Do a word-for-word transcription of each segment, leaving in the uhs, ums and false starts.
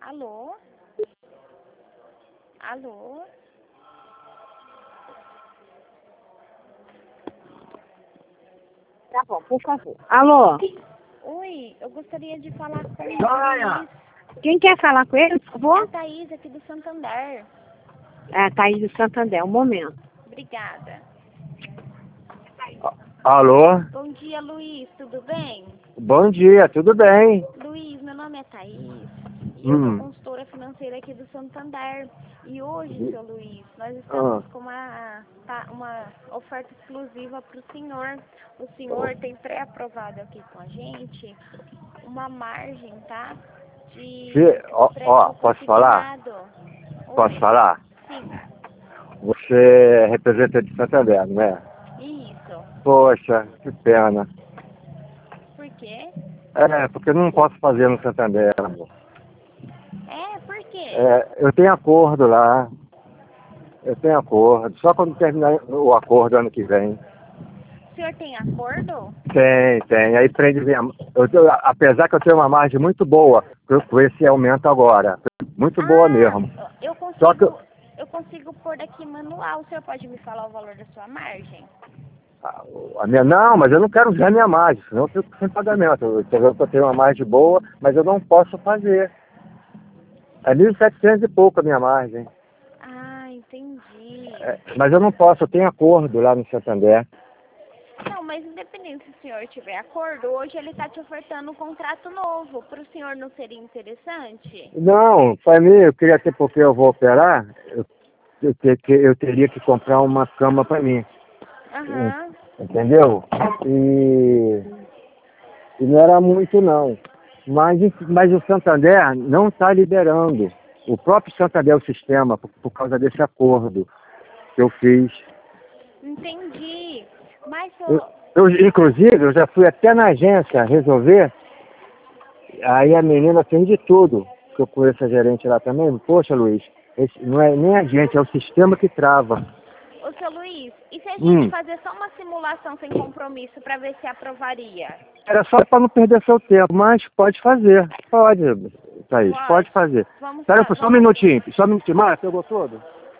Alô? Alô? Tá bom, por favor. Alô? Oi, eu gostaria de falar com o Olha. Luiz. Quem quer falar com ele, por É a favor? Thaís aqui do Santander. É a Thaís do Santander, um momento. Obrigada. Alô? Bom dia, Luiz, tudo bem? Bom dia, tudo bem? Luiz, meu nome é Thaís e eu sou Hum. consultora financeira aqui do Santander. E hoje, seu Luiz, nós Ah. estamos com uma, tá, uma oferta exclusiva para o senhor. O senhor tem pré-aprovado aqui com a gente uma margem, tá? De Se, ó, ó, empréstimo posso falar? consignado. Posso Oi, falar? sim, Você é representante de Santander, não é? isso. Poxa, que pena. Por quê? É, porque eu não posso fazer no Santander, amor. É, por quê? É, eu tenho acordo lá. Eu tenho acordo. Só quando terminar o acordo ano que vem. O senhor tem acordo? Tem, tem. Aí prende minha. Eu, tenho- apesar que eu tenho uma margem muito boa com com esse aumento agora. Muito boa mesmo. Ah, eu Só que consigo, eu consigo pôr aqui manual. O senhor pode me falar o valor da sua margem? a, a minha, não, mas eu não quero usar minha margem, senão eu fico sem pagamento. Eu, eu, eu tenho uma margem boa, mas eu não posso fazer. É mil e setecentos e pouco a minha margem. Ah, entendi. É, mas eu não posso, eu tenho acordo lá no Santander. Não, mas independente se o senhor tiver acordo, hoje ele está te ofertando um contrato novo. Para o senhor não seria interessante? Não, para mim, eu queria ter, porque eu vou operar, eu, eu, ter, que- eu teria que comprar uma cama para mim. Aham. Entendeu? E, e não era muito não. Mas, mas o Santander não está liberando. O próprio Santander, o sistema, por, por causa desse acordo que eu fiz. Entendi. Mas, Eu, ô, eu, inclusive, eu já fui até na agência resolver, aí a menina fez de tudo, que eu conheço a gerente lá também. Poxa, Luiz, esse, não é nem a gente, é o sistema que trava. ô, seu Luiz, e se a gente Hum, fazer só uma simulação sem compromisso para ver se aprovaria? era só para não perder seu tempo, mas pode fazer. Pode, Thaís, Pode. pode fazer. Vamos, Espera fa- só um vamos. minutinho, só um minutinho. Mara, pegou todo?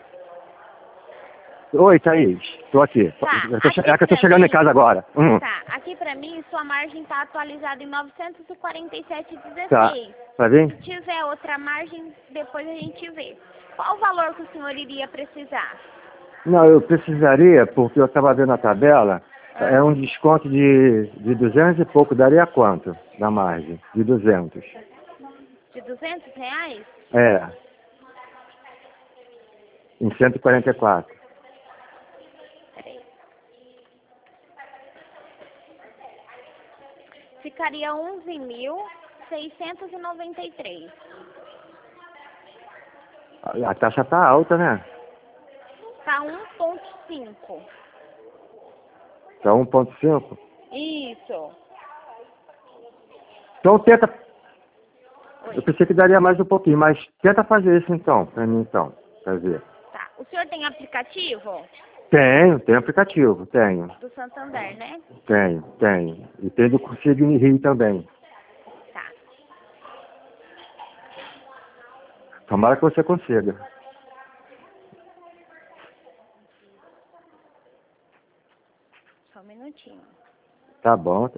Oi, Thaís, tô aqui. Tá, Eu tô che- aqui é que eu tô pra chegando em mim, casa agora. Hum, tá, aqui pra mim sua margem tá atualizada em novecentos e quarenta e sete e tá, dezesseis. tá vendo? Se tiver outra margem, depois a gente vê. Qual o valor que o senhor iria precisar? Não, eu precisaria, porque eu estava vendo a tabela, é Ah, um desconto de, de duzentos e pouco, daria quanto na margem? De duzentos. de duzentos reais? É, em cento e quarenta e quatro. Peraí. Ficaria onze mil seiscentos e noventa e três. A, a taxa tá alta, né? Tá um ponto cinco. Tá um ponto cinco. Isso. Então tenta, eu Oi. pensei que daria mais um pouquinho, mas tenta fazer isso então, pra mim então, pra ver. Tá. O senhor tem aplicativo Tenho, tenho aplicativo, tenho, do Santander, né? tenho, tenho. E tem do Consigo Rio também. Tá. Tomara que você consiga. Só um minutinho. Tá bom.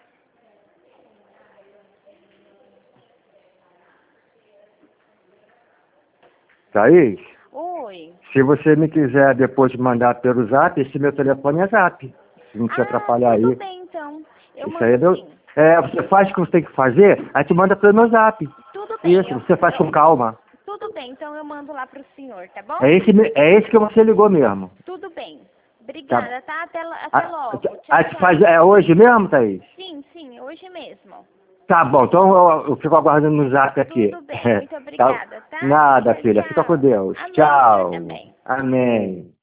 Thaís, Oi. se você me quiser depois mandar pelo zap, esse meu telefone é zap. Se não te Ah, atrapalhar tudo aí. bem então. Eu Isso aí é mando meu... sim. É, você faz o que você tem que fazer, aí tu manda pelo meu zap. Tudo bem. Isso, Eu, você faz eu- com calma. tudo bem, então eu mando lá pro senhor, tá bom? É esse, me- é esse que você ligou mesmo. Tudo bem. Tá. Obrigada, tá? Até, lo- até Ah, logo. Tchau, ah, tu faz, tchau. é hoje mesmo, Thaís? Sim, sim, hoje mesmo. Tá bom, então eu, eu fico aguardando no zap aqui. Tudo bem, muito Tá? obrigada, tá? Nada, Tchau, filha. Fica com tchau. Deus. Amém, o senhor Tchau. também. Amém.